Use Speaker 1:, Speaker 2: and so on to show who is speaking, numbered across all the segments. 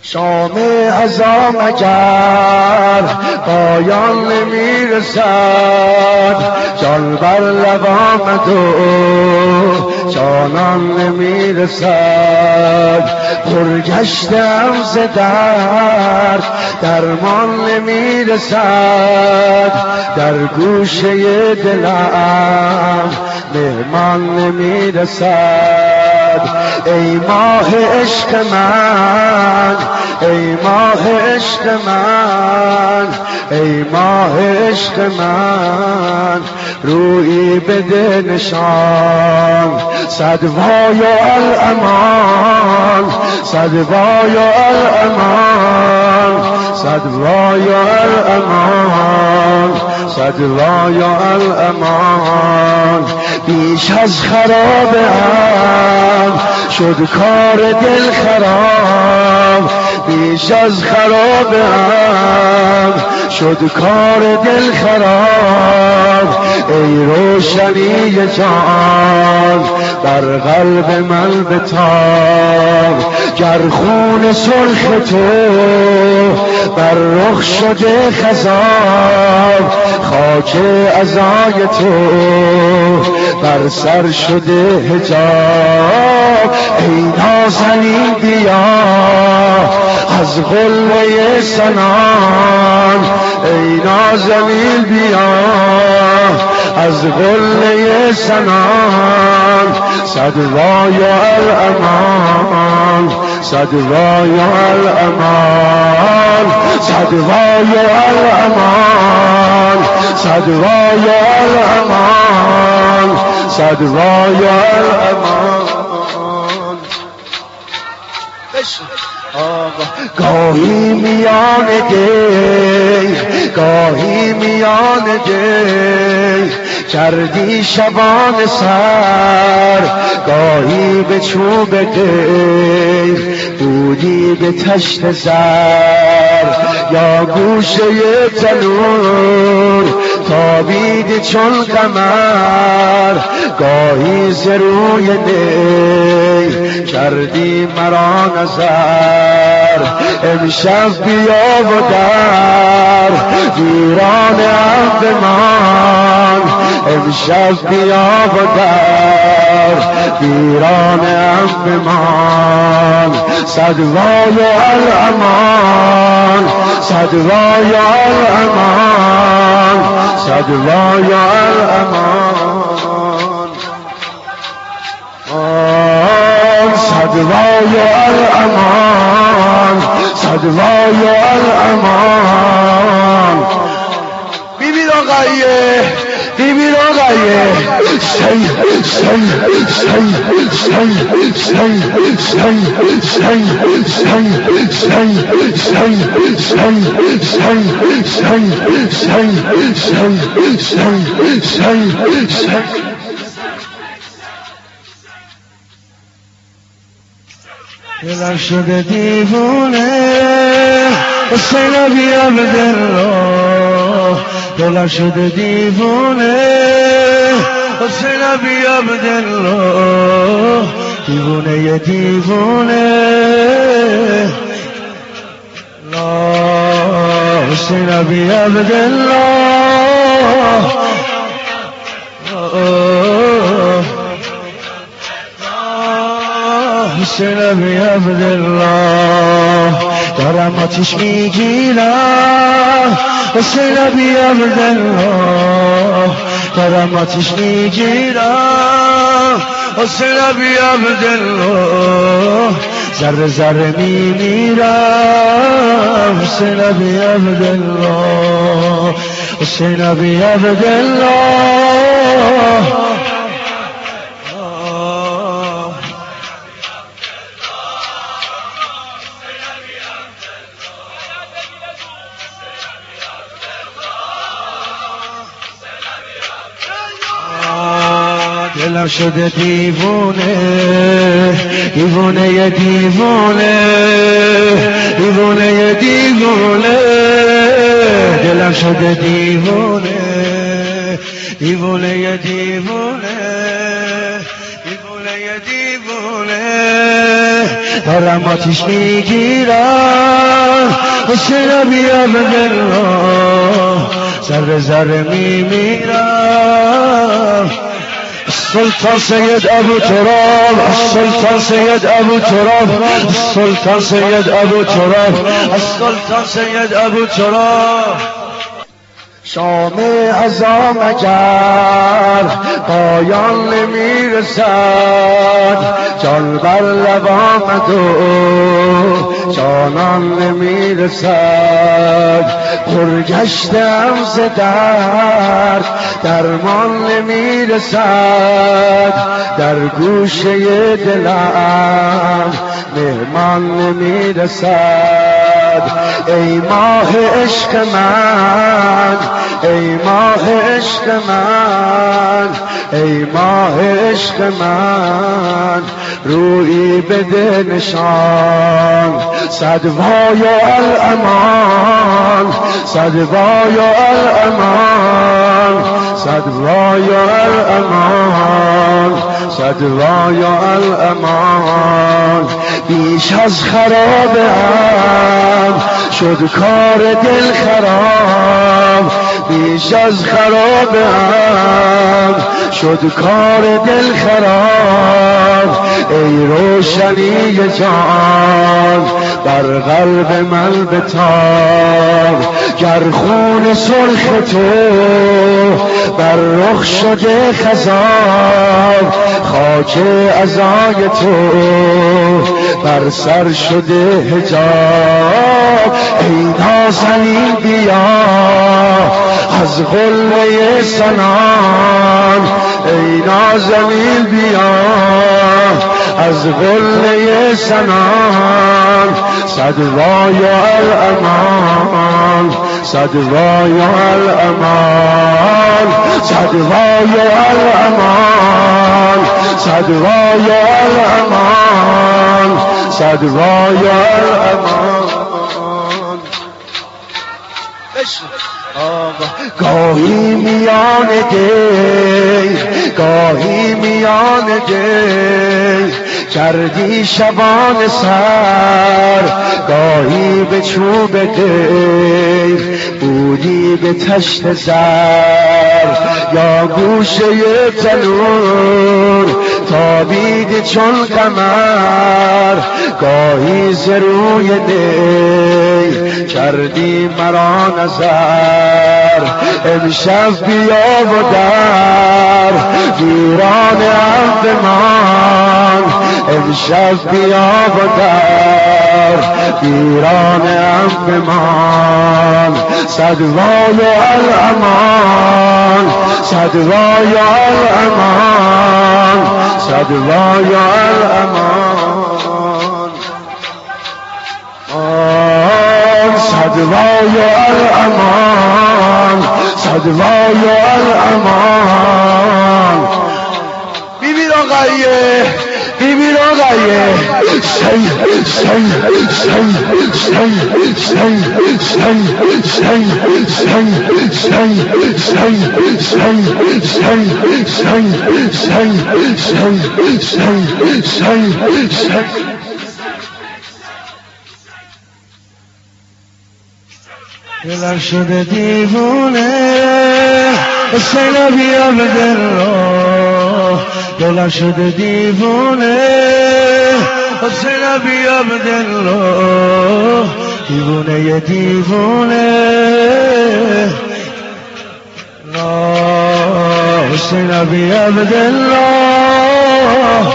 Speaker 1: شام عزا مگر پایان نمیرسد، جان بر لب آمد و جانان نمیرسد. پرگشتم ز درد درمان نمیرسد، در گوشه دلم مهمان نمیرسد. ای ماه عشق من، ای ماه عشق من، ای ماه عشق من، روی بده نشان. صدوای الامان، صدوای الامان، صدوای الامان، صدوای الامان. بیش از خرابه ام شد کار دل خراب، بیش از خرابه ام شد کار دل خراب. ای روشنی جان بر قلب من بتاب، گر خون سرخ تو بر رخ شده خضاب، خاک عزای تو بر سر شده حجاب. ای نازنین بیا از قلعه سنان، ای نازنین بیا از قلعه سنان. صدوای الامان، صدوای الامان، صدوای الامان، صدوای الامان، صدوای الامان. گاهی میان دی، گاهی میان دی کردی شبان سر، گاهی به چوب دی بودی به تشت زر، یا گوشه تنور تابید چون قمر، گاهی ز روی دی کردی مرا نظر. امشب بیا و در ویران بمان، امشب بیا و در ویران بمان. صدوای الامان، صدوای الامان، صدوای الامان، صدوای الامان، صدوای الامان. بیبی آقایه، بیبی آقایه، شی شی شی شی شی شی شی شی شی شی شی. دلم شده دیوونه حسین بی عبدالله، دلم شده دیوونه حسین بی عبدالله، دیوونه دیوونه لا حسین بی عبدالله، حسین بی عبدالله. دارم آتیش میگیرم حسین بی عبدالله، دارم آتیش میگیرم حسین بی عبدالله، ذره ذره میمیرم حسین بی عبدالله، حسین بی عبدالله. دلم شده دیوونه، دیوونه دیوونه، دیوونه دیوونه، دلم شده دیوونه، دیوونه دیوونه، دیوونه دیوونه، دارم آتیش میگیرم حسین ابی عبدالله ذره ذره میمیرم سلطان سید ابو تراب سلطان سید ابو تراب سلطان سید ابو تراب سلطان سید ابو تراب شام عزا مگر پایان نمیرسد جان بر لب آمد و جانان نمیرسد پرگشتم ز درد درمان نمیرسد در گوشه دلم مهمان نمیرسد ای ماه عشق من ای ماه عشق من ای ماه عشق من روی بده نشان صدوای الامان صدوای الامان صدوای الامان صدوای الامان بیش از خرابه هم شد کار دل خراب بیش از خرابه هم شد کار دل خراب ای روشنی جان بر قلب من بتاب گر خون سرخ تو بر رخ شده خضاب خاک عزای تو بر سر شده حجاب ای نازنین بیا از قله سنان ای نازنین بیا از قله سنان صدوای الامان صدوای الامان صدوای الامان صدوای الامان صدوای الامان گاهی میان دی گاهی میان دی کردی شبان سر گاهی به چوب دیر بودی به تشت زر یا گوشه تنور تابید چون قمر گاهی ز روی دی کردی مرا نظر امشب بیا و در ویران بمان امشب بیا و در ویران بمان صدوای الامان صدوای الامان صدوای الامان صدوای الامان صدوای الامان بیبی آقایه بیبی آقایه شی شی شی شی شی شی شی شی شی شی شی دلم شده دیوونه حسین ابی عبدالله دلم شده دیوونه حسین ابی عبدالله دیوونه دیوونه حسین ابی عبدالله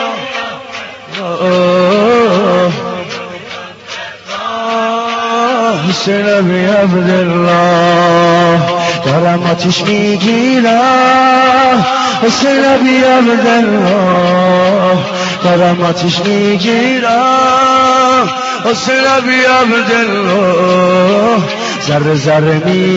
Speaker 1: حسین ابی عبدالله دارم آتیش میگیرم حسین ابی عبدالله دارم آتیش میگیرم حسین ابی عبدالله ذره ذره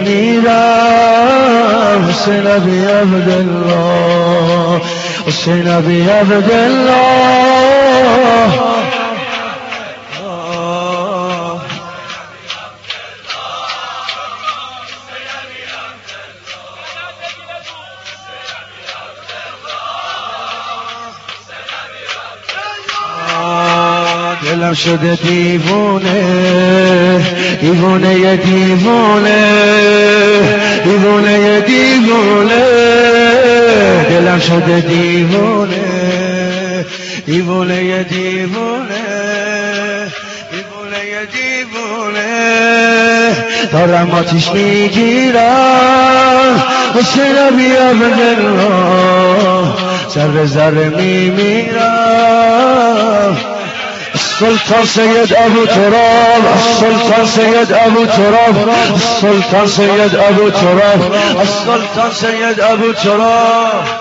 Speaker 1: میمیرم حسین ابی عبدالله حسین ابی عبدالله دلم شده دیوونه دیوونه دیوونه دیوونه دیوونه دلم شده دیوونه دیوونه دیوونه دیوونه دیوونه دارم آتیش میگیرم حسین بیا به دلم ذره ذره میمیرم سلطان سید ابو تراب سلطان سید ابو تراب سلطان سید ابو تراب سلطان سید ابو تراب